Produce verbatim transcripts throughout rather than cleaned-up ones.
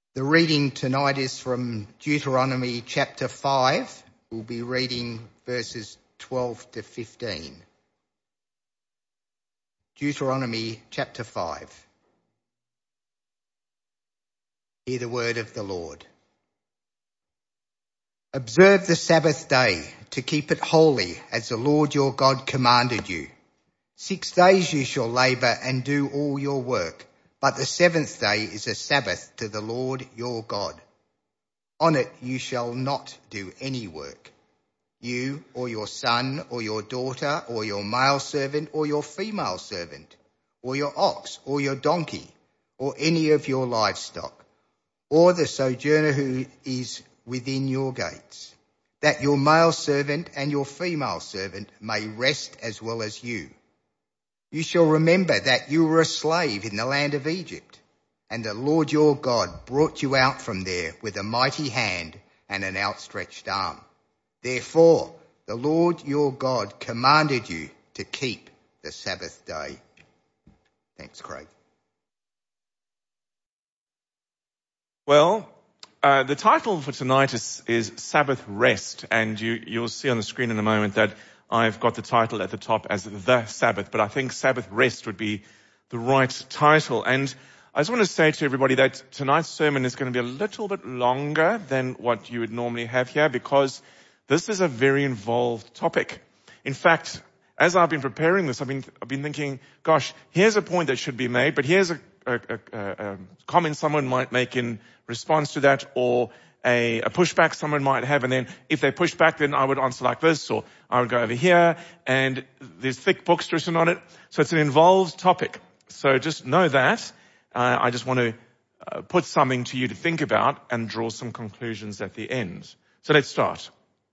The reading tonight is from Deuteronomy chapter five. We'll be reading verses twelve to fifteen. Deuteronomy chapter five. Hear the word of the Lord. Observe the Sabbath day to keep it holy as the Lord your God commanded you. Six days you shall labour and do all your work, but the seventh day is a Sabbath to the Lord your God. On it you shall not do any work. You or your son or your daughter or your male servant or your female servant or your ox or your donkey or any of your livestock or the sojourner who is within your gates, that your male servant and your female servant may rest as well as you. You shall remember that you were a slave in the land of Egypt, and the Lord your God brought you out from there with a mighty hand and an outstretched arm. Therefore, the Lord your God commanded you to keep the Sabbath day. Thanks, Craig. Well, uh, the title for tonight is, is Sabbath Rest, and you, you'll see on the screen in a moment that I've got the title at the top as The Sabbath, but I think Sabbath Rest would be the right title. And I just want to say to everybody that tonight's sermon is going to be a little bit longer than what you would normally have here, because this is a very involved topic. In fact, as I've been preparing this, I've been, I've been thinking, gosh, here's a point that should be made, but here's a, a, a, a comment someone might make in response to that, or a, a pushback someone might have. And then if they push back, then I would answer like this, or I would go over here, and there's thick books written on it. So it's an involved topic. So just know that. Uh, I just want to uh, put something to you to think about and draw some conclusions at the end. So let's start.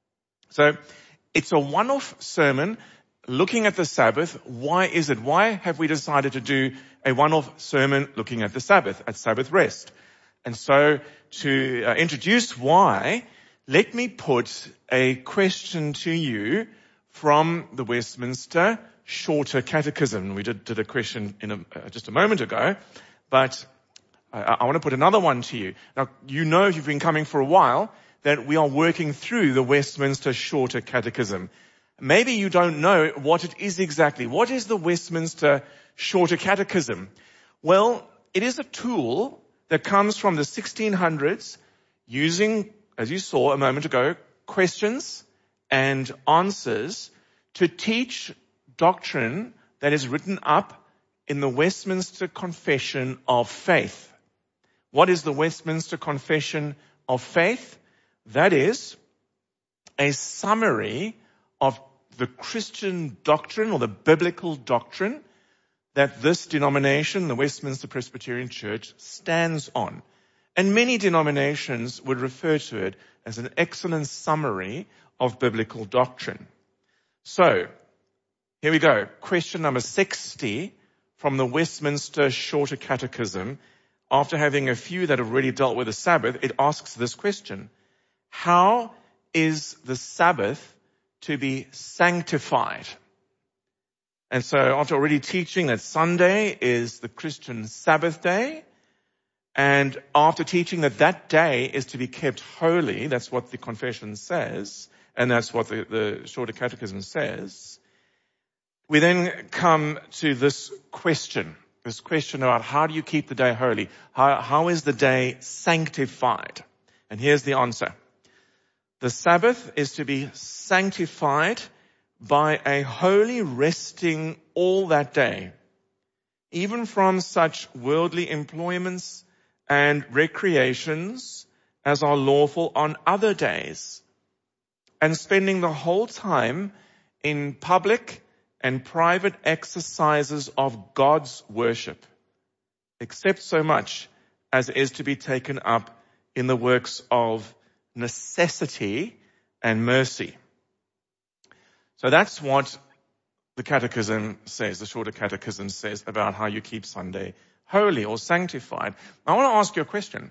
So it's a one-off sermon looking at the Sabbath. Why is it? Why have we decided to do a one-off sermon looking at the Sabbath, at Sabbath rest? And so to uh, introduce why, let me put a question to you from the Westminster Shorter Catechism. We did, did a question in a, uh, just a moment ago, but I, I want to put another one to you. Now, you know, if you've been coming for a while, that we are working through the Westminster Shorter Catechism. Maybe you don't know what it is exactly. What is the Westminster Shorter Catechism? Well, it is a tool that comes from the sixteen hundreds using, as you saw a moment ago, questions and answers to teach doctrine that is written up in the Westminster Confession of Faith. What is the Westminster Confession of Faith? That is a summary of the Christian doctrine or the biblical doctrine that this denomination, the Westminster Presbyterian Church, stands on. And many denominations would refer to it as an excellent summary of biblical doctrine. So, here we go. Question number sixty from the Westminster Shorter Catechism. After having a few that have already dealt with the Sabbath, it asks this question: how is the Sabbath to be sanctified? And so after already teaching that Sunday is the Christian Sabbath day, and after teaching that that day is to be kept holy, that's what the confession says, and that's what the, the Shorter Catechism says, we then come to this question, this question about how do you keep the day holy? How, how is the day sanctified? And here's the answer. The Sabbath is to be sanctified by a holy resting all that day, even from such worldly employments and recreations as are lawful on other days, and spending the whole time in public and private exercises of God's worship, except so much as is to be taken up in the works of necessity and mercy. So that's what the Catechism says, the Shorter Catechism says about how you keep Sunday holy or sanctified. I want to ask you a question.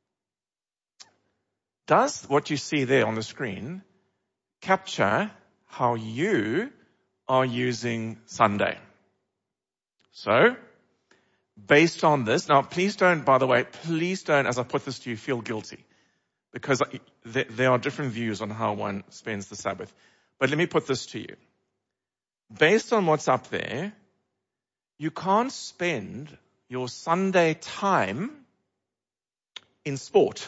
Does what you see there on the screen capture how you are using Sunday? So, based on this, now please don't, by the way, please don't, as I put this to you, feel guilty. Because there are different views on how one spends the Sabbath. But let me put this to you. Based on what's up there, you can't spend your Sunday time in sport.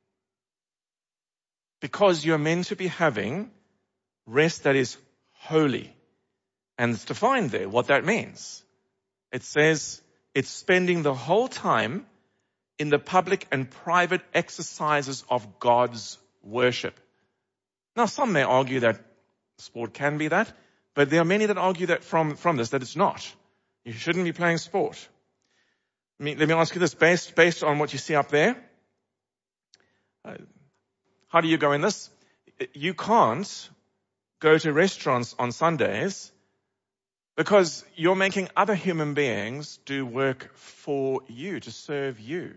Because you're meant to be having rest that is holy. And it's defined there what that means. It says it's spending the whole time in the public and private exercises of God's worship. Now, some may argue that sport can be that, but there are many that argue that from, from this, that it's not. You shouldn't be playing sport. Let me, let me ask you this, based, based on what you see up there, uh, how do you go in this? You can't go to restaurants on Sundays because you're making other human beings do work for you, to serve you.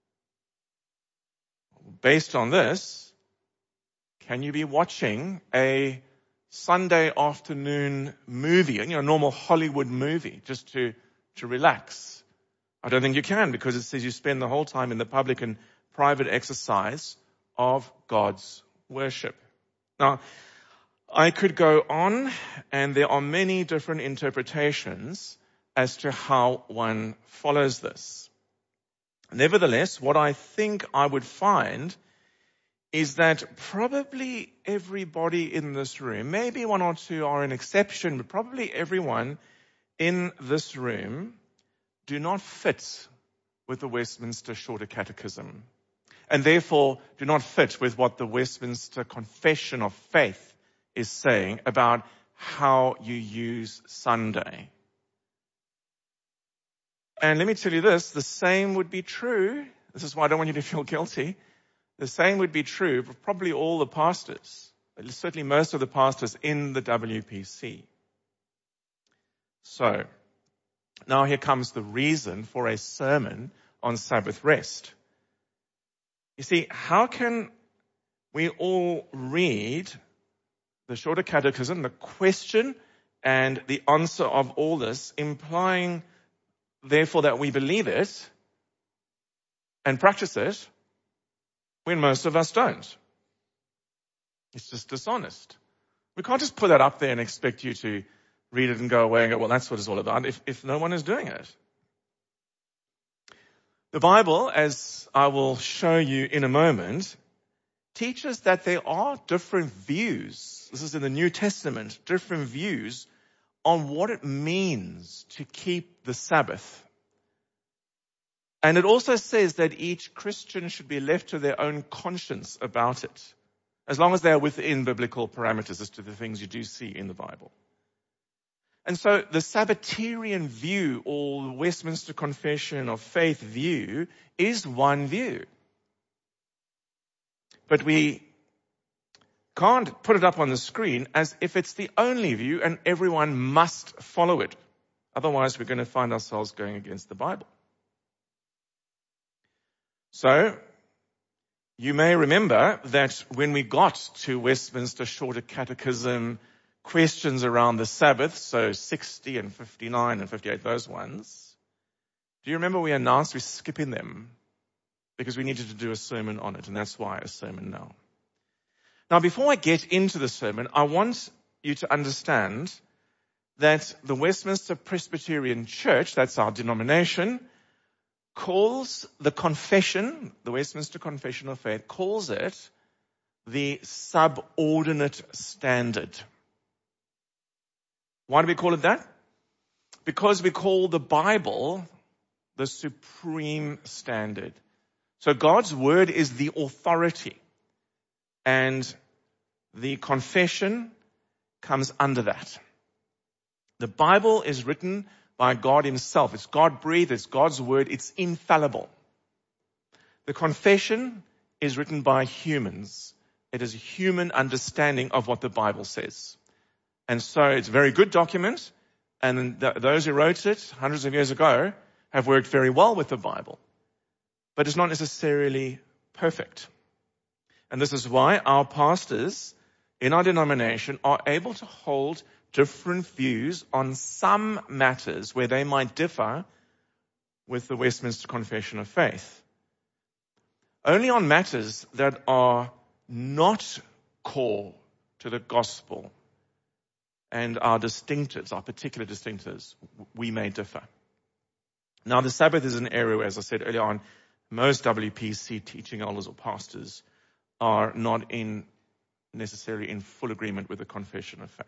Based on this, can you be watching a Sunday afternoon movie, you know, a normal Hollywood movie, just to, to relax? I don't think you can, because it says you spend the whole time in the public and private exercise of God's worship. Now, I could go on, and there are many different interpretations as to how one follows this. Nevertheless, what I think I would find is that probably everybody in this room, maybe one or two are an exception, but probably everyone in this room do not fit with the Westminster Shorter Catechism, and therefore do not fit with what the Westminster Confession of Faith is saying about how you use Sunday. And let me tell you this, the same would be true. This is why I don't want you to feel guilty. The same would be true for probably all the pastors, certainly most of the pastors in the W P C. So, now here comes the reason for a sermon on Sabbath rest. You see, how can we all read the Shorter Catechism, the question and the answer of all this, implying therefore that we believe it and practice it, when most of us don't? It's just dishonest. We can't just put that up there and expect you to read it and go away and go, well, that's what it's all about, if, if no one is doing it. The Bible, as I will show you in a moment, teaches that there are different views. This is in the New Testament, different views on what it means to keep the Sabbath. And it also says that each Christian should be left to their own conscience about it, as long as they are within biblical parameters as to the things you do see in the Bible. And so the Sabbatarian view, or the Westminster Confession of Faith view, is one view. But we can't put it up on the screen as if it's the only view and everyone must follow it. Otherwise, we're going to find ourselves going against the Bible. So, you may remember that when we got to Westminster Shorter Catechism questions around the Sabbath, so sixty and fifty-nine and fifty-eight, those ones, do you remember we announced we're skipping them because we needed to do a sermon on it, and that's why a sermon now. Now, before I get into the sermon, I want you to understand that the Westminster Presbyterian Church, that's our denomination, calls the confession, the Westminster Confession of Faith, calls it the subordinate standard. Why do we call it that? Because we call the Bible the supreme standard. So God's word is the authority, and the confession comes under that. The Bible is written by God himself. It's God-breathed, it's God's word, it's infallible. The confession is written by humans. It is a human understanding of what the Bible says. And so it's a very good document, and th- those who wrote it hundreds of years ago have worked very well with the Bible. But it's not necessarily perfect. And this is why our pastors in our denomination are able to hold different views on some matters where they might differ with the Westminster Confession of Faith. Only on matters that are not core to the gospel and our distinctives, our particular distinctives, we may differ. Now, the Sabbath is an area where, as I said earlier on, most W P C teaching elders or pastors are not in necessarily in full agreement with the confession of faith.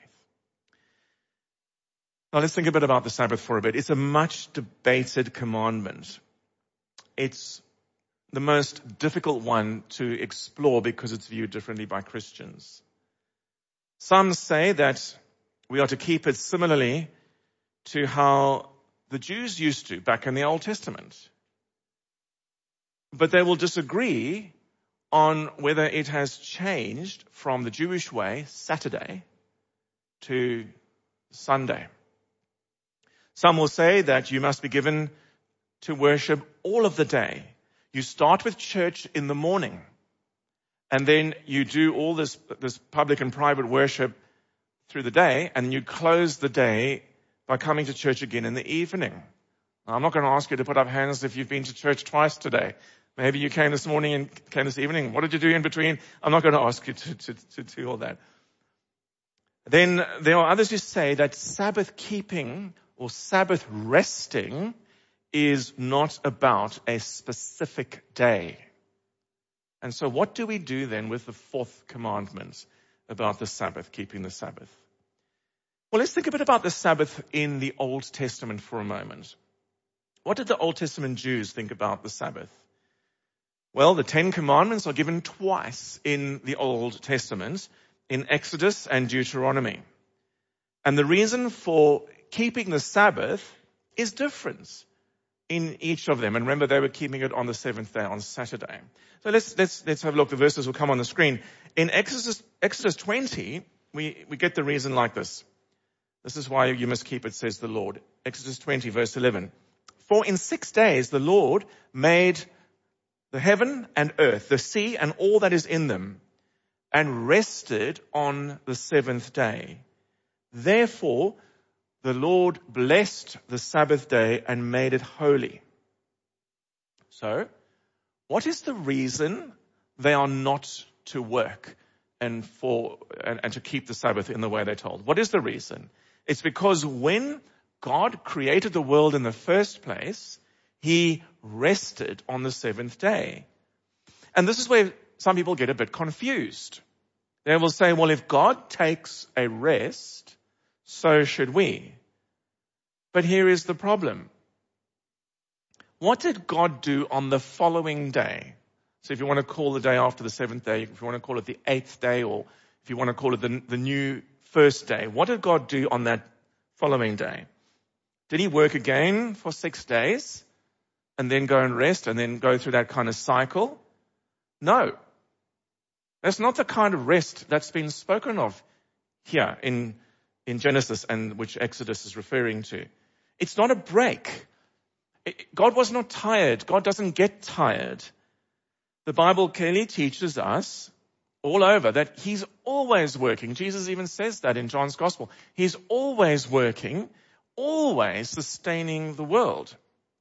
Now, let's think a bit about the Sabbath for a bit. It's a much debated commandment. It's the most difficult one to explore because it's viewed differently by Christians. Some say that we are to keep it similarly to how the Jews used to back in the Old Testament. But they will disagree on whether it has changed from the Jewish way, Saturday, to Sunday. Some will say that you must be given to worship all of the day. You start with church in the morning, and then you do all this, this public and private worship through the day, and you close the day by coming to church again in the evening. Now, I'm not going to ask you to put up hands if you've been to church twice today. Maybe you came this morning and came this evening. What did you do in between? I'm not going to ask you to, to, to do all that. Then there are others who say that Sabbath keeping or Sabbath resting is not about a specific day. And so what do we do then with the fourth commandment about the Sabbath, keeping the Sabbath? Well, let's think a bit about the Sabbath in the Old Testament for a moment. What did the Old Testament Jews think about the Sabbath? Well, the Ten Commandments are given twice in the Old Testament, in Exodus and Deuteronomy. And the reason for keeping the Sabbath is different in each of them. And remember, they were keeping it on the seventh day, on Saturday. So let's, let's, let's have a look. The verses will come on the screen. In Exodus, Exodus twenty, we, we get the reason like this. This is why you must keep it, says the Lord. Exodus twenty, verse eleven. For in six days the Lord made the heaven and earth, the sea and all that is in them, and rested on the seventh day. Therefore, the Lord blessed the Sabbath day and made it holy. So, what is the reason they are not to work and for and, and to keep the Sabbath in the way they're told? What is the reason? It's because when God created the world in the first place, he rested on the seventh day. And this is where some people get a bit confused. They will say, well, if God takes a rest, so should we. But here is the problem. What did God do on the following day? So if you want to call the day after the seventh day, if you want to call it the eighth day, or if you want to call it the, the new first day, what did God do on that following day? Did he work again for six days and then go and rest and then go through that kind of cycle? No. That's not the kind of rest that's been spoken of here in, in Genesis and which Exodus is referring to. It's not a break. It, God was not tired. God doesn't get tired. The Bible clearly teaches us all over that he's always working. Jesus even says that in John's Gospel. He's always working, always sustaining the world.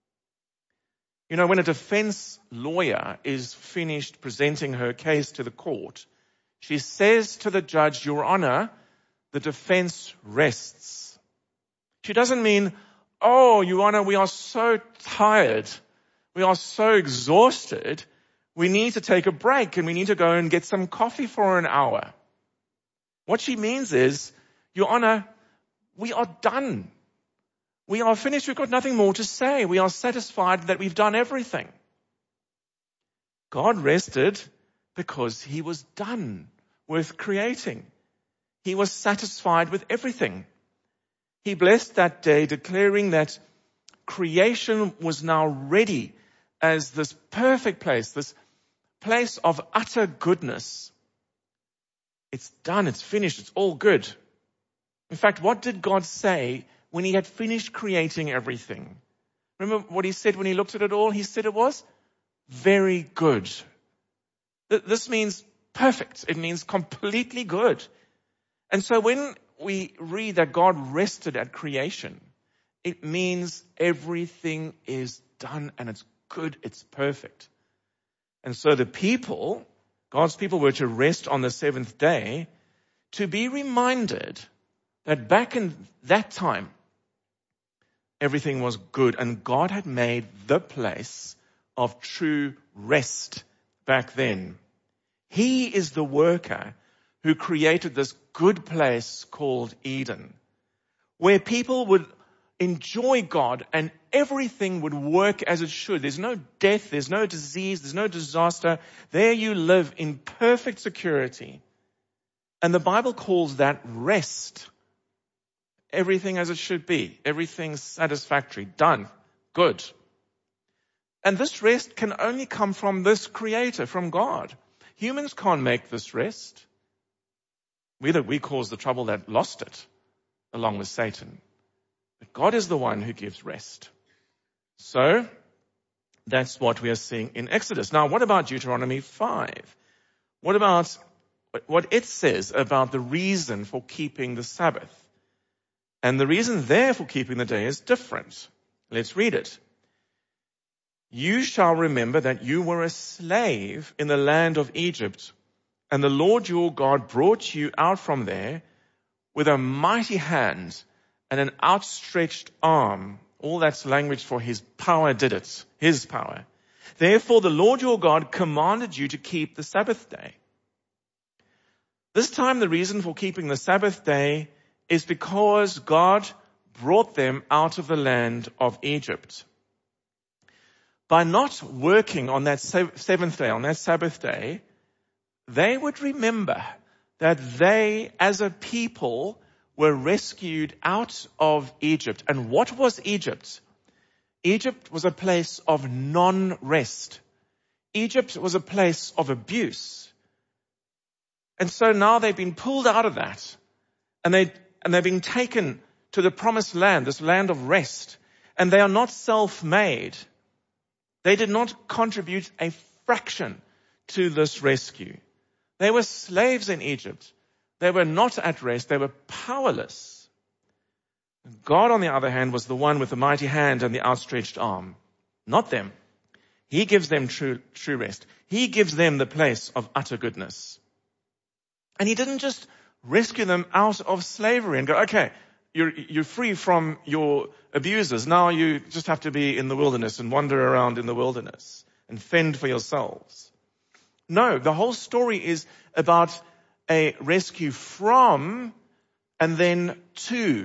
You know, when a defense lawyer is finished presenting her case to the court, she says to the judge, Your Honor, the defense rests. She doesn't mean, oh, Your Honor, we are so tired. We are so exhausted. We need to take a break and we need to go and get some coffee for an hour. What she means is, Your Honor, we are done. We are finished. We've got nothing more to say. We are satisfied that we've done everything. God rested because he was done with creating. He was satisfied with everything. He blessed that day, declaring that creation was now ready as this perfect place, this place of utter goodness. It's done. It's finished. It's all good. In fact, what did God say when he had finished creating everything? Remember what he said when he looked at it all? He said it was very good. This means perfect. It means completely good. And so when we read that God rested at creation, it means everything is done and it's good, it's perfect. And so the people, God's people, were to rest on the seventh day to be reminded that back in that time, everything was good and God had made the place of true rest back then. He is the worker who created this good place called Eden, where people would enjoy God and everything would work as it should. There's no death, there's no disease, there's no disaster. There you live in perfect security. And the Bible calls that rest. Everything as it should be. Everything satisfactory. Done. Good. And this rest can only come from this Creator, from God. Humans can't make this rest. We, we cause the trouble that lost it, along with Satan. But God is the one who gives rest. So, that's what we are seeing in Exodus. Now, what about Deuteronomy five? What about what it says about the reason for keeping the Sabbath? And the reason there for keeping the day is different. Let's read it. You shall remember that you were a slave in the land of Egypt, and the Lord your God brought you out from there with a mighty hand and an outstretched arm. All that's language for his power did it, his power. Therefore the Lord your God commanded you to keep the Sabbath day. This time the reason for keeping the Sabbath day is because God brought them out of the land of Egypt. By not working on that seventh day, on that Sabbath day, they would remember that they as a people were rescued out of Egypt. And what was Egypt? Egypt was a place of non-rest. Egypt was a place of abuse. And so now they've been pulled out of that. And they, and they've been taken to the promised land, this land of rest. And they are not self-made. They did not contribute a fraction to this rescue. They were slaves in Egypt. They were not at rest. They were powerless. God, on the other hand, was the one with the mighty hand and the outstretched arm. Not them. He gives them true, true rest. He gives them the place of utter goodness. And he didn't just rescue them out of slavery and go, okay, you're, you're free from your abusers. Now you just have to be in the wilderness and wander around in the wilderness and fend for yourselves. No, the whole story is about a rescue from and then to.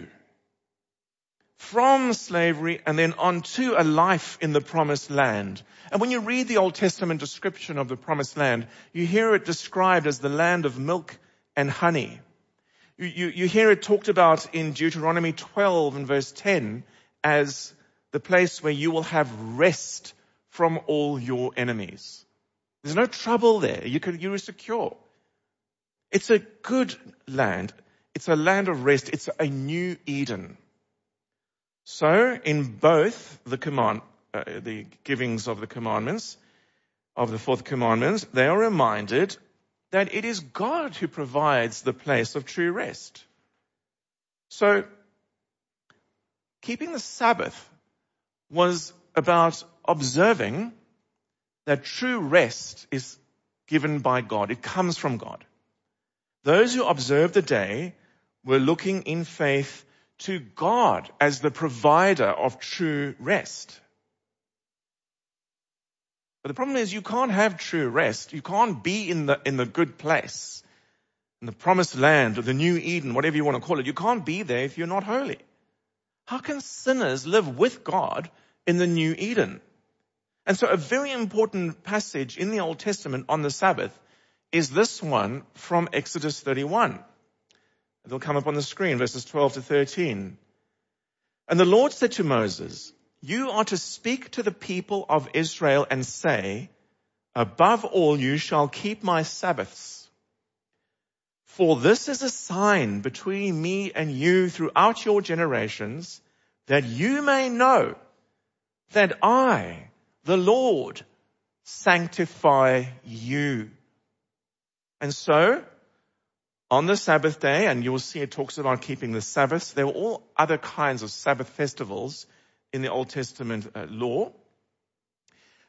From slavery and then on to a life in the promised land. And when you read the Old Testament description of the promised land, you hear it described as the land of milk and honey. You, you, you hear it talked about in Deuteronomy twelve and verse ten as the place where you will have rest from all your enemies. There's no trouble there. You can, you're secure. It's a good land. It's a land of rest. It's a new Eden. So in both the command, uh, the givings of the commandments, of the fourth commandment, they are reminded that it is God who provides the place of true rest. So keeping the Sabbath was about observing that true rest is given by God. It comes from God. Those who observed the day were looking in faith to God as the provider of true rest. But the problem is you can't have true rest. You can't be in the, in the good place, in the promised land or the new Eden, whatever you want to call it. You can't be there if you're not holy. How can sinners live with God in the new Eden? And so a very important passage in the Old Testament on the Sabbath is this one from Exodus thirty-one. It'll come up on the screen, verses twelve to thirteen. And the Lord said to Moses, you are to speak to the people of Israel and say, above all you shall keep my Sabbaths. For this is a sign between me and you throughout your generations, that you may know that I, the Lord, sanctify you. And so, on the Sabbath day, and you'll see it talks about keeping the Sabbaths, there were all other kinds of Sabbath festivals in the Old Testament uh, law.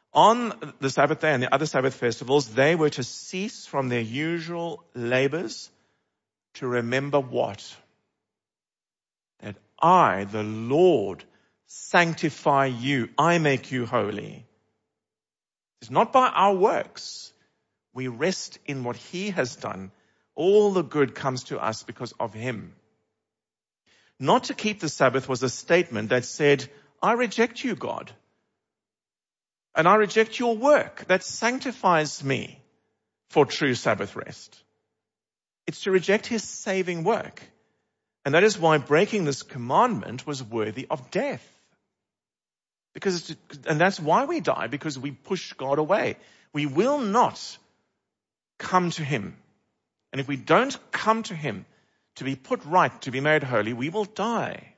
On the Sabbath day and the other Sabbath festivals, they were to cease from their usual labors to remember what? That I, the Lord, sanctify you. I make you holy. It's not by our works. We rest in what He has done. All the good comes to us because of Him. Not to keep the Sabbath was a statement that said, I reject you, God. And I reject your work that sanctifies me for true Sabbath rest. It's to reject His saving work. And that is why breaking this commandment was worthy of death. Because, and that's why we die, because we push God away. We will not come to Him. And if we don't come to Him to be put right, to be made holy, we will die.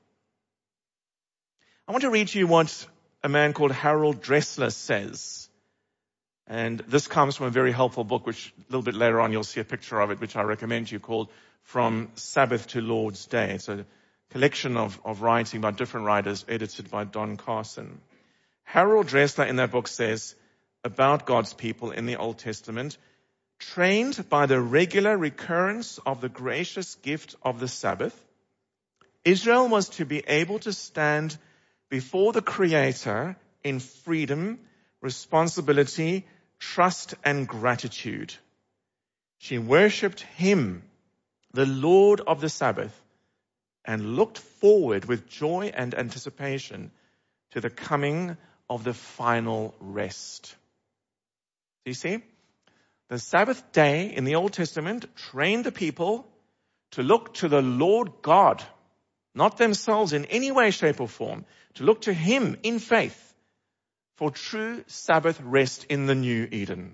I want to read to you what a man called Harold Dressler says. And this comes from a very helpful book, which a little bit later on you'll see a picture of it, which I recommend to you, called From Sabbath to Lord's Day. It's a collection of, of writing by different writers, edited by Don Carson. Harold Dressler in that book says about God's people in the Old Testament, trained by the regular recurrence of the gracious gift of the Sabbath, Israel was to be able to stand before the Creator in freedom, responsibility, trust, and gratitude. She worshipped Him, the Lord of the Sabbath, and looked forward with joy and anticipation to the coming of the final rest. Do you see? The Sabbath day in the Old Testament trained the people to look to the Lord God, not themselves in any way, shape, or form, to look to Him in faith for true Sabbath rest in the new Eden.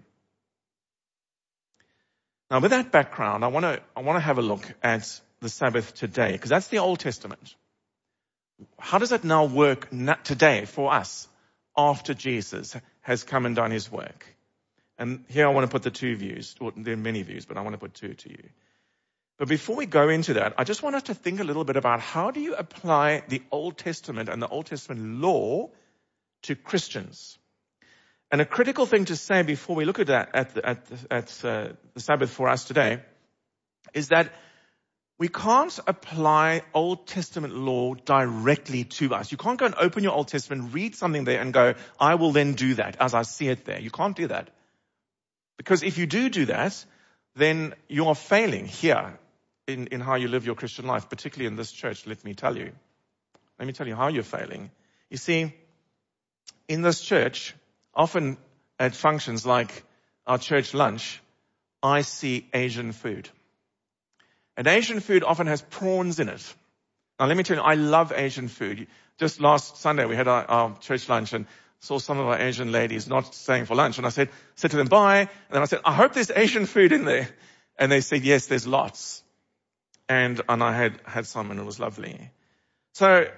Now, with that background, I want to I want to have a look at the Sabbath today, because that's the Old Testament. How does it now work today for us after Jesus has come and done His work? And here I want to put the two views. Well, there are many views, but I want to put two to you. But before we go into that, I just want us to think a little bit about how do you apply the Old Testament and the Old Testament law to Christians. And a critical thing to say before we look at that, at the, at the, at, uh, the Sabbath for us today, is that we can't apply Old Testament law directly to us. You can't go and open your Old Testament, read something there and go, I will then do that as I see it there. You can't do that. Because if you do do that, then you are failing here in, in how you live your Christian life, particularly in this church, let me tell you. Let me tell you how you're failing. You see, in this church, often at functions like our church lunch, I see Asian food. And Asian food often has prawns in it. Now let me tell you, I love Asian food. Just last Sunday we had our, our church lunch and saw some of our Asian ladies not staying for lunch. And I said, said to them, bye. And then I said, I hope there's Asian food in there. And they said, yes, there's lots. And, and I had, had some and it was lovely. So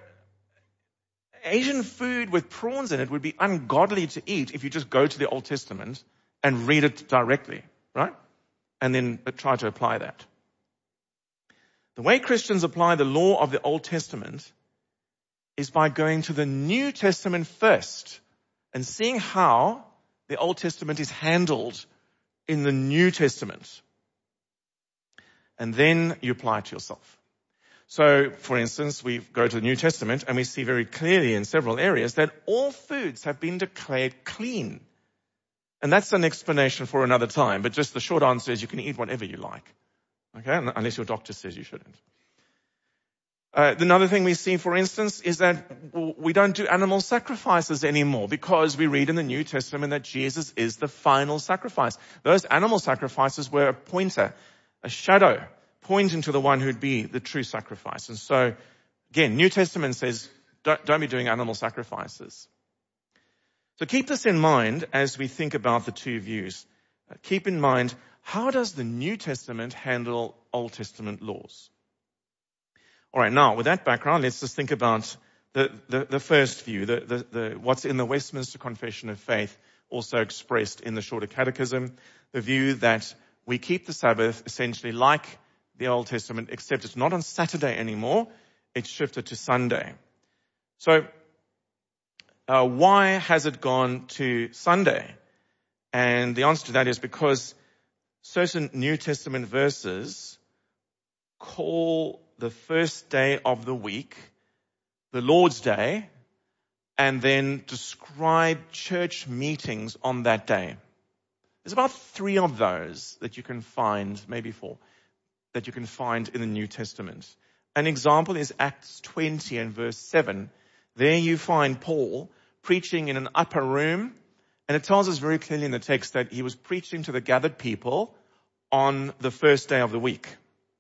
Asian food with prawns in it would be ungodly to eat if you just go to the Old Testament and read it directly, right? And then try to apply that. The way Christians apply the law of the Old Testament is by going to the New Testament first and seeing how the Old Testament is handled in the New Testament. And then you apply it to yourself. So, for instance, we go to the New Testament and we see very clearly in several areas that all foods have been declared clean. And that's an explanation for another time, but just the short answer is you can eat whatever you like. Okay, unless your doctor says you shouldn't. Uh, another thing we see, for instance, is that we don't do animal sacrifices anymore because we read in the New Testament that Jesus is the final sacrifice. Those animal sacrifices were a pointer, a shadow, pointing to the one who'd be the true sacrifice. And so, again, New Testament says don't, don't be doing animal sacrifices. So keep this in mind as we think about the two views. Uh, keep in mind, how does the New Testament handle Old Testament laws? All right, now with that background, let's just think about the, the, the first view, the, the, the, what's in the Westminster Confession of Faith, also expressed in the Shorter Catechism, the view that we keep the Sabbath essentially like the Old Testament, except it's not on Saturday anymore, it's shifted to Sunday. So uh, why has it gone to Sunday? And the answer to that is because certain New Testament verses call the first day of the week the Lord's Day, and then describe church meetings on that day. There's about three of those that you can find, maybe four, that you can find in the New Testament. An example is Acts twenty and verse seven. There you find Paul preaching in an upper room, and it tells us very clearly in the text that he was preaching to the gathered people on the first day of the week.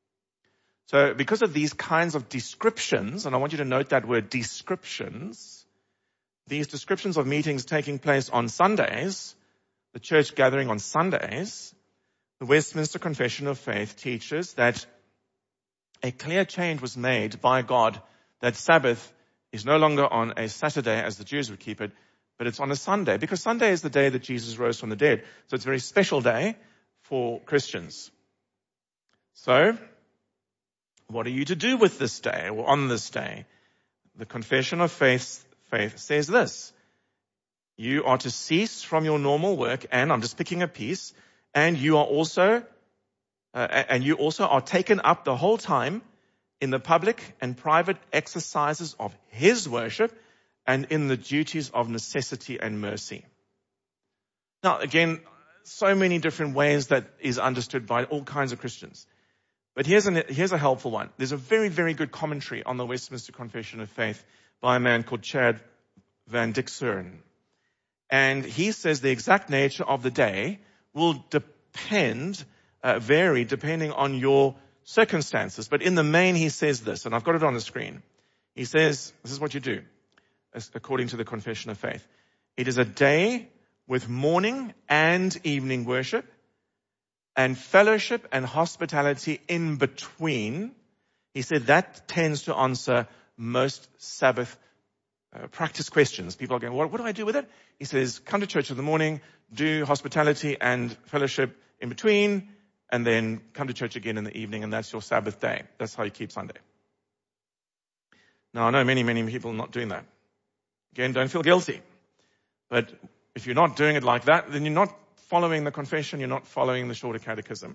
So because of these kinds of descriptions, and I want you to note that word descriptions, these descriptions of meetings taking place on Sundays, the church gathering on Sundays, the Westminster Confession of Faith teaches that a clear change was made by God, that Sabbath is no longer on a Saturday as the Jews would keep it, but it's on a Sunday, because Sunday is the day that Jesus rose from the dead. So it's a very special day for Christians. So, what are you to do with this day or on this day? The Confession of Faith, faith says this. You are to cease from your normal work, and I'm just picking a piece, and you are also, uh, and you also are taken up the whole time in the public and private exercises of His worship and in the duties of necessity and mercy. Now, again, so many different ways that is understood by all kinds of Christians. But here's, an, here's a helpful one. There's a very, very good commentary on the Westminster Confession of Faith by a man called Chad Van Dixern. And he says the exact nature of the day will depend, uh, vary depending on your circumstances. But in the main, he says this, and I've got it on the screen. He says, this is what you do, according to the Confession of Faith. It is a day with morning and evening worship, and fellowship and hospitality in between. He said that tends to answer most Sabbath uh, practice questions. People are going, what, what do I do with it? He says, come to church in the morning, do hospitality and fellowship in between, and then come to church again in the evening, and that's your Sabbath day. That's how you keep Sunday. Now, I know many, many people not doing that. Again, don't feel guilty. But if you're not doing it like that, then you're not following the confession, you're not following the shorter catechism.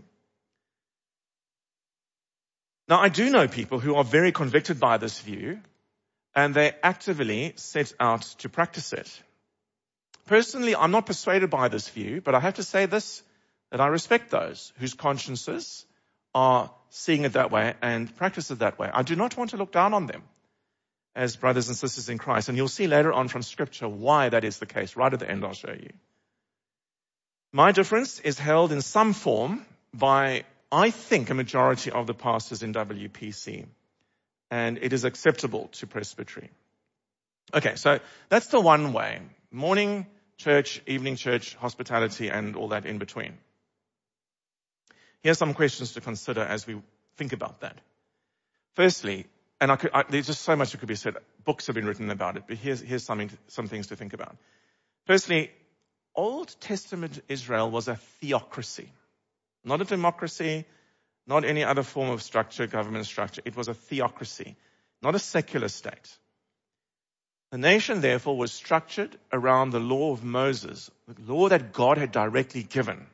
Now, I do know people who are very convicted by this view, and they actively set out to practice it. Personally, I'm not persuaded by this view, but I have to say this, that I respect those whose consciences are seeing it that way and practice it that way. I do not want to look down on them as brothers and sisters in Christ, and you'll see later on from Scripture why that is the case. Right at the end, I'll show you. My difference is held in some form by, I think, a majority of the pastors in W P C. And it is acceptable to presbytery. Okay, so that's the one way. Morning church, evening church, hospitality, and all that in between. Here's some questions to consider as we think about that. Firstly, and I could, I, there's just so much that could be said. Books have been written about it, but here's, here's something, some things to think about. Firstly, Old Testament Israel was a theocracy, not a democracy, not any other form of structure, government structure. It was a theocracy, not a secular state. The nation, therefore, was structured around the law of Moses, the law that God had directly given.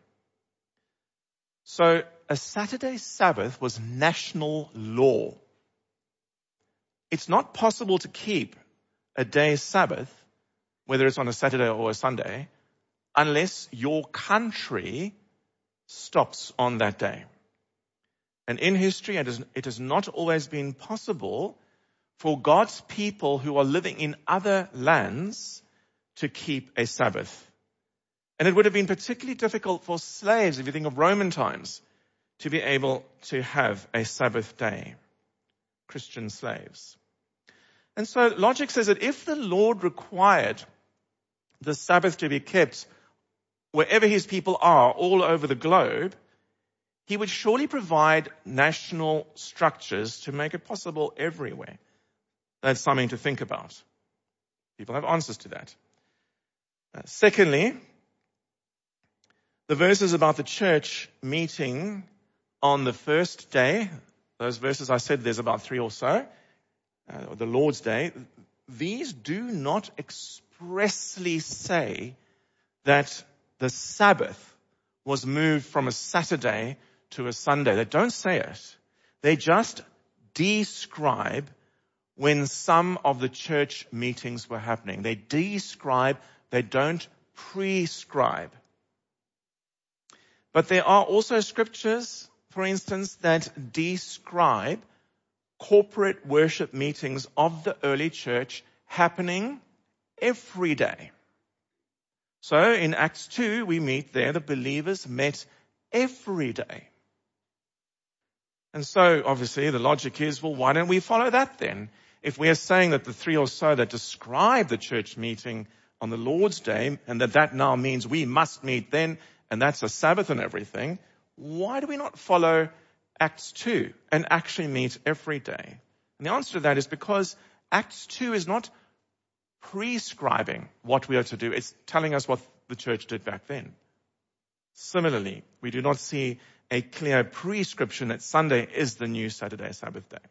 So a Saturday Sabbath was national law. It's not possible to keep a day's Sabbath, whether it's on a Saturday or a Sunday, unless your country stops on that day. And in history, it, is, it has not always been possible for God's people who are living in other lands to keep a Sabbath. And it would have been particularly difficult for slaves, if you think of Roman times, to be able to have a Sabbath day. Christian slaves. And so logic says that if the Lord required the Sabbath to be kept wherever his people are all over the globe, he would surely provide national structures to make it possible everywhere. That's something to think about. People have answers to that. Uh, secondly, the verses about the church meeting on the first day, those verses I said there's about three or so, uh, the Lord's Day, these do not express expressly say that the Sabbath was moved from a Saturday to a Sunday. They don't say it. They just describe when some of the church meetings were happening. They describe, they don't prescribe. But there are also scriptures, for instance, that describe corporate worship meetings of the early church happening every day. So in Acts two, we meet there, the believers met every day. And so obviously the logic is, well, why don't we follow that then? If we are saying that the three or so that describe the church meeting on the Lord's Day, and that that now means we must meet then, and that's a Sabbath and everything, why do we not follow Acts two and actually meet every day? And the answer to that is because Acts two is not prescribing what we are to do. It's telling us what the church did back then. Similarly, we do not see a clear prescription that Sunday is the new Saturday Sabbath day.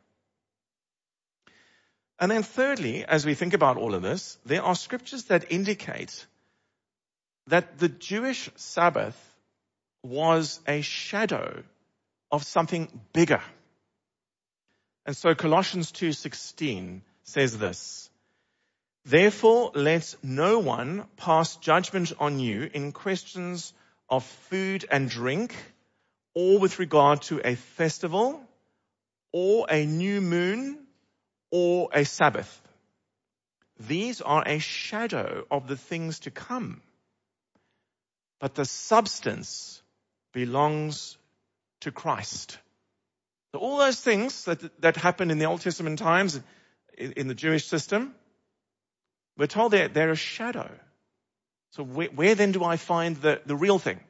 And then thirdly, as we think about all of this, there are scriptures that indicate that the Jewish Sabbath was a shadow of something bigger. And so Colossians two sixteen says this, "Therefore let no one pass judgment on you in questions of food and drink, or with regard to a festival, or a new moon, or a Sabbath. These are a shadow of the things to come, but the substance belongs to Christ." So all those things that, that happened in the Old Testament times, in, in the Jewish system, we're told they're, they're a shadow. So where, where then do I find the, the real thing?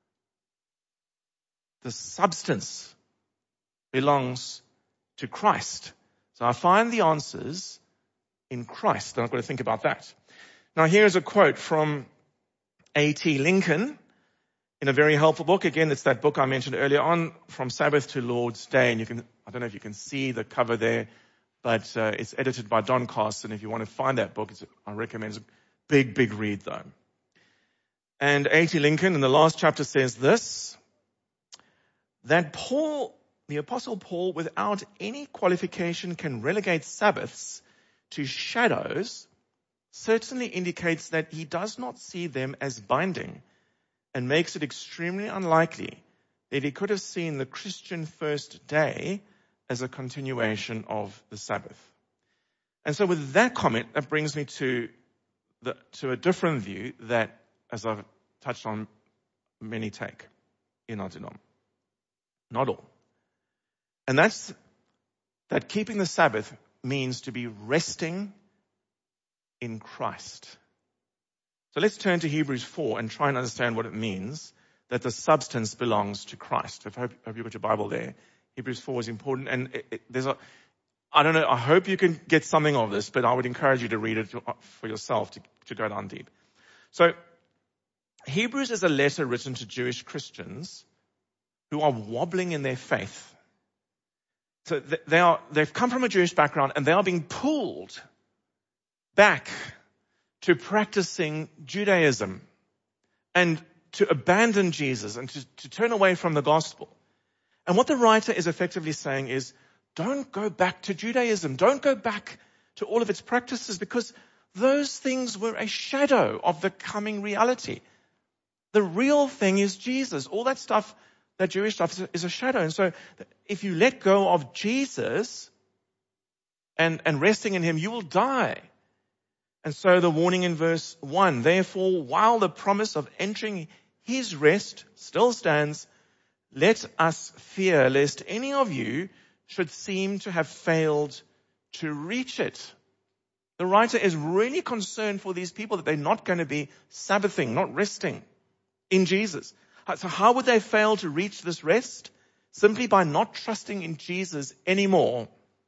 The substance belongs to Christ. So I find the answers in Christ, and I've got to think about that. Now here's a quote from A T Lincoln in a very helpful book. Again, it's that book I mentioned earlier on, From Sabbath to Lord's Day. And you can, I don't know if you can see the cover there, but uh, it's edited by Don Carson. If you want to find that book, it's, I recommend it's a big, big read though. And A T Lincoln in the last chapter says this, that Paul, the Apostle Paul, without any qualification can relegate Sabbaths to shadows, certainly indicates that he does not see them as binding, and makes it extremely unlikely that he could have seen the Christian first day as a continuation of the Sabbath. And so with that comment, that brings me to the, to a different view that, as I've touched on, many take in our denom. Not all. And that's that keeping the Sabbath means to be resting in Christ. So let's turn to Hebrews four and try and understand what it means that the substance belongs to Christ. I hope, I hope you've got your Bible there. Hebrews four is important, and it, it, there's a, I don't know, I hope you can get something of this, but I would encourage you to read it for yourself to, to go down deep. So Hebrews is a letter written to Jewish Christians who are wobbling in their faith. So they are, they've come from a Jewish background and they are being pulled back to practicing Judaism and to abandon Jesus and to, to turn away from the gospel. And what the writer is effectively saying is, don't go back to Judaism. Don't go back to all of its practices, because those things were a shadow of the coming reality. The real thing is Jesus. All that stuff, that Jewish stuff, is a shadow. And so if you let go of Jesus and, and resting in him, you will die. And so the warning in verse one, therefore, while the promise of entering his rest still stands, let us fear lest any of you should seem to have failed to reach it. The writer is really concerned for these people that they're not going to be Sabbathing, not resting in Jesus. So how would they fail to reach this rest? Simply by not trusting in Jesus anymore.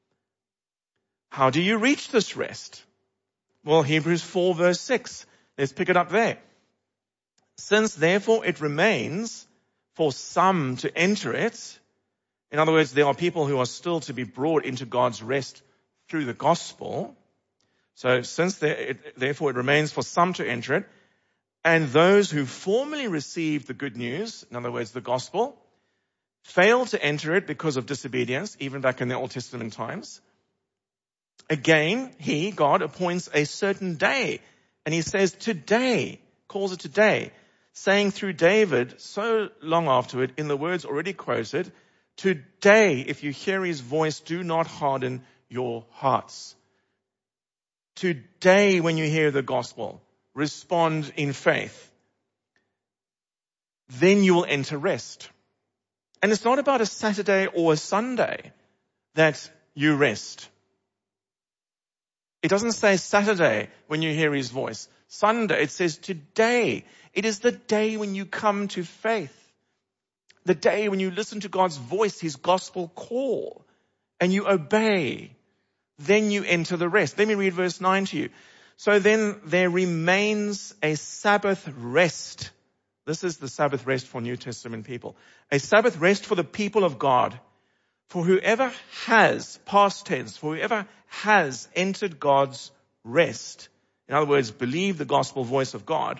How do you reach this rest? Well, Hebrews four verse six. Let's pick it up there. Since therefore it remains for some to enter it. In other words, there are people who are still to be brought into God's rest through the gospel. So since there, it, therefore it remains for some to enter it, and those who formerly received the good news, in other words, the gospel, failed to enter it because of disobedience, even back in the Old Testament times. Again, he, God, appoints a certain day, and he says today, calls it today, saying through David so long afterward, in the words already quoted, today, if you hear his voice, do not harden your hearts. Today, when you hear the gospel, respond in faith. Then you will enter rest. And it's not about a Saturday or a Sunday that you rest. It doesn't say Saturday when you hear his voice. Sunday, it says today. It is the day when you come to faith. The day when you listen to God's voice, his gospel call, and you obey. Then you enter the rest. Let me read verse nine to you. So then there remains a Sabbath rest. This is the Sabbath rest for New Testament people. A Sabbath rest for the people of God. For whoever has, past tense, for whoever has entered God's rest, in other words, believe the gospel voice of God,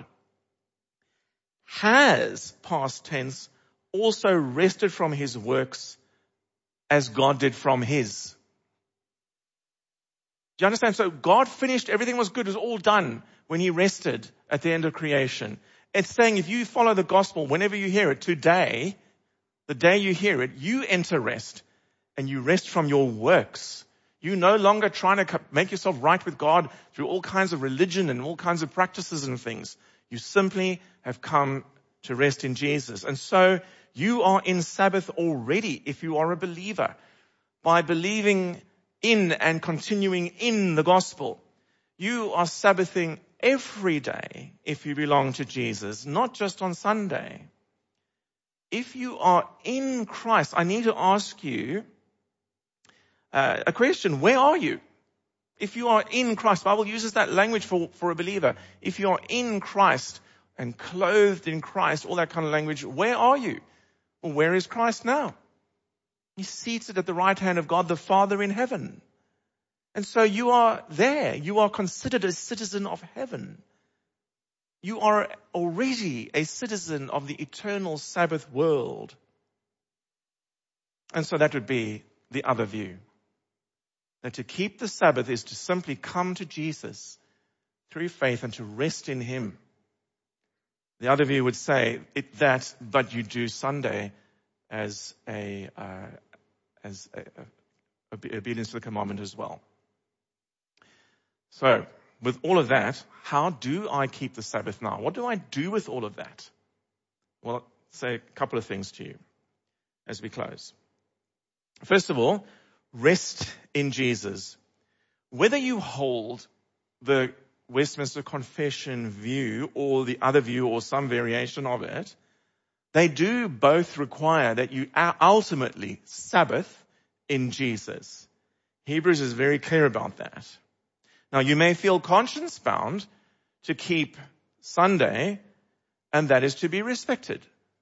has, past tense, also rested from his works as God did from his. Do you understand? So God finished, everything was good, it was all done when he rested at the end of creation. It's saying if you follow the gospel, whenever you hear it, today, the day you hear it, you enter rest and you rest from your works. You're no longer trying to make yourself right with God through all kinds of religion and all kinds of practices and things. You simply have come to rest in Jesus. And so you are in Sabbath already if you are a believer. By believing in and continuing in the gospel, you are Sabbathing every day if you belong to Jesus, not just on Sunday. If you are in Christ, I need to ask you uh, a question. Where are you? If you are in Christ, the Bible uses that language for, for a believer. If you are in Christ and clothed in Christ, all that kind of language, where are you? Well, where is Christ now? He's seated at the right hand of God the Father in heaven. And so you are there. You are considered a citizen of heaven. You are already a citizen of the eternal Sabbath world. And so that would be the other view. That to keep the Sabbath is to simply come to Jesus through faith and to rest in him. The other view would say it, that, but you do Sunday as a, uh, as a, a, obedience to the commandment as well. So, with all of that, how do I keep the Sabbath now? What do I do with all of that? Well, I'll say a couple of things to you as we close. First of all, rest in Jesus. Whether you hold the Westminster Confession view or the other view or some variation of it, they do both require that you ultimately Sabbath in Jesus. Hebrews is very clear about that. Now, you may feel conscience bound to keep Sunday, and that is to be respected.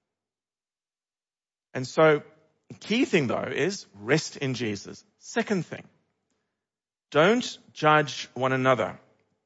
And so, the key thing, though, is rest in Jesus. Second thing, don't judge one another.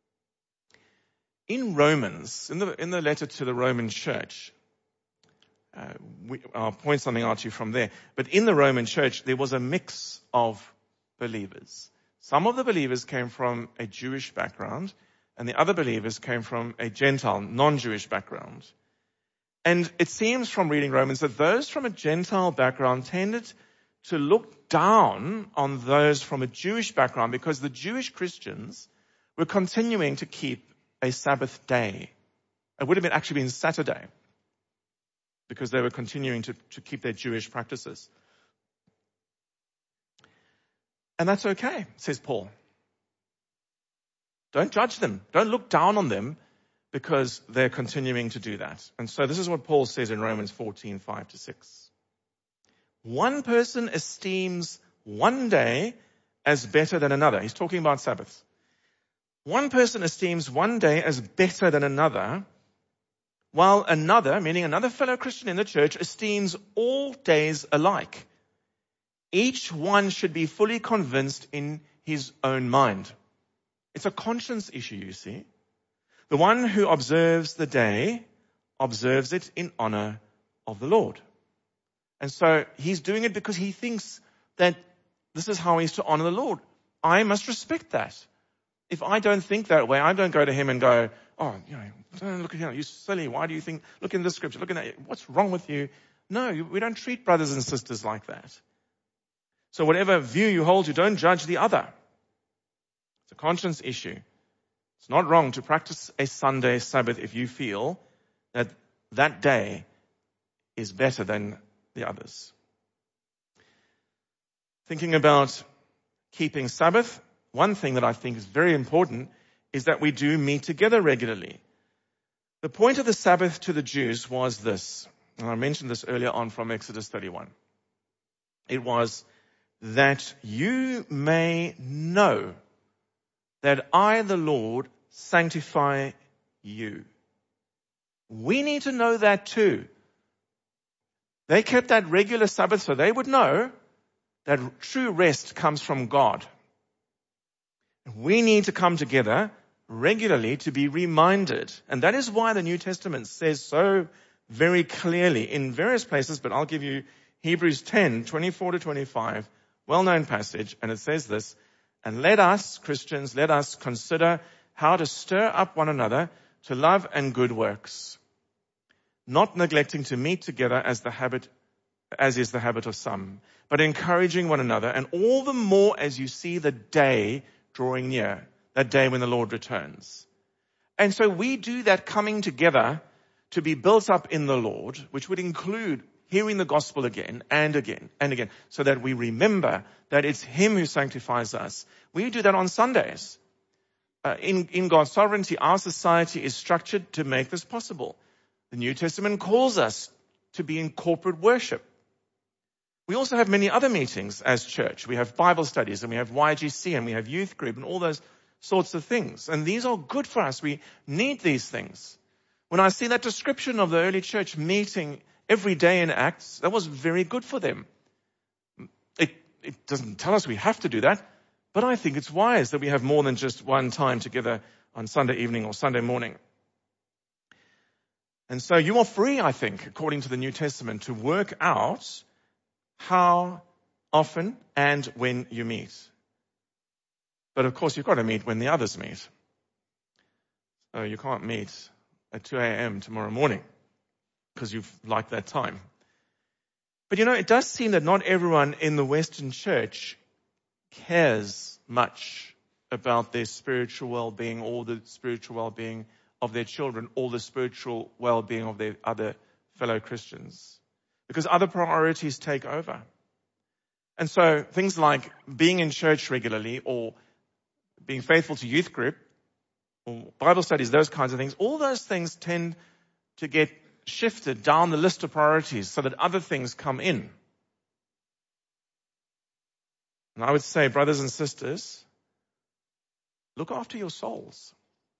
In Romans, in the, in the letter to the Roman church, uh, we, I'll point something out to you from there, but in the Roman church, there was a mix of believers. Some of the believers came from a Jewish background, and the other believers came from a Gentile, non-Jewish background. And it seems from reading Romans that those from a Gentile background tended to look down on those from a Jewish background because the Jewish Christians were continuing to keep a Sabbath day. It would have been actually been Saturday because they were continuing to, to keep their Jewish practices. And that's okay, says Paul. Don't judge them. Don't look down on them because they're continuing to do that. And so this is what Paul says in Romans fourteen, five to six. One person esteems one day as better than another. He's talking about Sabbaths. One person esteems one day as better than another, while another, meaning another fellow Christian in the church, esteems all days alike. Each one should be fully convinced in his own mind. It's a conscience issue, you see. The one who observes the day observes it in honor of the Lord. And so he's doing it because he thinks that this is how he's to honor the Lord. I must respect that. If I don't think that way, I don't go to him and go, oh, you know, don't look at him, you're silly. Why do you think, look in this scripture, look in that, what's wrong with you? No, we don't treat brothers and sisters like that. So whatever view you hold, you don't judge the other. It's a conscience issue. It's not wrong to practice a Sunday Sabbath if you feel that that day is better than the others. Thinking about keeping Sabbath, one thing that I think is very important is that we do meet together regularly. The point of the Sabbath to the Jews was this, and I mentioned this earlier on from Exodus thirty-one. It was that you may know that I, the Lord, sanctify you. We need to know that too. They kept that regular Sabbath so they would know that true rest comes from God. We need to come together regularly to be reminded. And that is why the New Testament says so very clearly in various places, but I'll give you Hebrews ten, twenty-four to twenty-five, well-known passage, and it says this, and let us, Christians, let us consider how to stir up one another to love and good works, not neglecting to meet together as the habit, as is the habit of some, but encouraging one another, and all the more as you see the day drawing near, that day when the Lord returns. And so we do that coming together to be built up in the Lord, which would include hearing the gospel again and again and again, so that we remember that it's Him who sanctifies us. We do that on Sundays. Uh, in, in God's sovereignty, our society is structured to make this possible. The New Testament calls us to be in corporate worship. We also have many other meetings as church. We have Bible studies and we have Y G C and we have youth group and all those sorts of things. And these are good for us. We need these things. When I see that description of the early church meeting every day in Acts, that was very good for them. It, it doesn't tell us we have to do that, but I think it's wise that we have more than just one time together on Sunday evening or Sunday morning. And so you are free, I think, according to the New Testament, to work out how often and when you meet. But of course, you've got to meet when the others meet. So you can't meet at two a.m. tomorrow morning because you've liked that time. But you know, it does seem that not everyone in the Western church cares much about their spiritual well-being or the spiritual well-being of their children or the spiritual well-being of their other fellow Christians, because other priorities take over. And so things like being in church regularly or being faithful to youth group or Bible studies, those kinds of things, all those things tend to get shifted down the list of priorities so that other things come in. And I would say, brothers and sisters, look after your souls.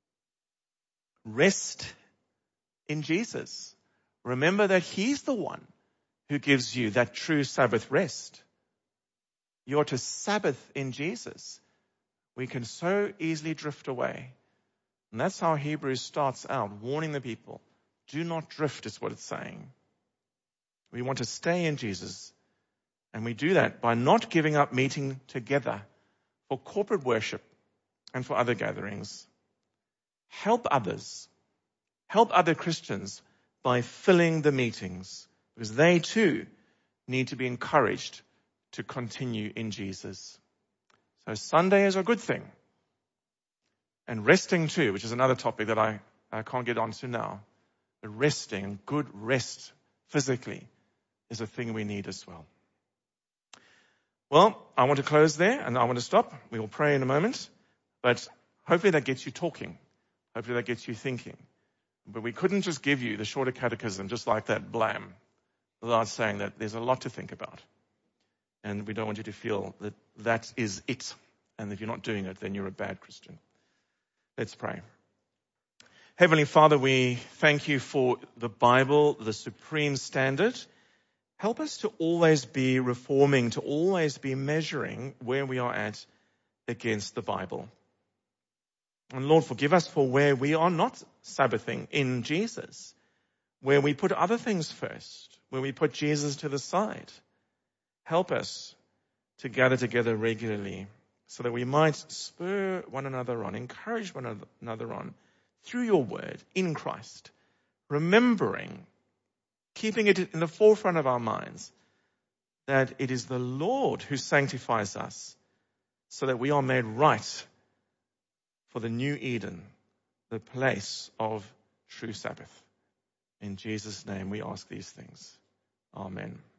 Rest in Jesus. Remember that He's the one who gives you that true Sabbath rest. You're to Sabbath in Jesus. We can so easily drift away. And that's how Hebrews starts out, warning the people. Do not drift is what it's saying. We want to stay in Jesus. And we do that by not giving up meeting together for corporate worship and for other gatherings. Help others. Help other Christians by filling the meetings, because they too need to be encouraged to continue in Jesus. So Sunday is a good thing. And resting too, which is another topic that I, I can't get onto now. But resting, good rest physically, is a thing we need as well. Well, I want to close there and I want to stop. We will pray in a moment. But hopefully that gets you talking. Hopefully that gets you thinking. But we couldn't just give you the shorter catechism just like that, blam, without saying that there's a lot to think about. And we don't want you to feel that that is it. And if you're not doing it, then you're a bad Christian. Let's pray. Heavenly Father, we thank you for the Bible, the supreme standard. Help us to always be reforming, to always be measuring where we are at against the Bible. And Lord, forgive us for where we are not Sabbathing in Jesus, where we put other things first, where we put Jesus to the side. Help us to gather together regularly so that we might spur one another on, encourage one another on through your word in Christ, remembering, keeping it in the forefront of our minds, that it is the Lord who sanctifies us so that we are made right for the new Eden, the place of true Sabbath. In Jesus' name we ask these things. Amen.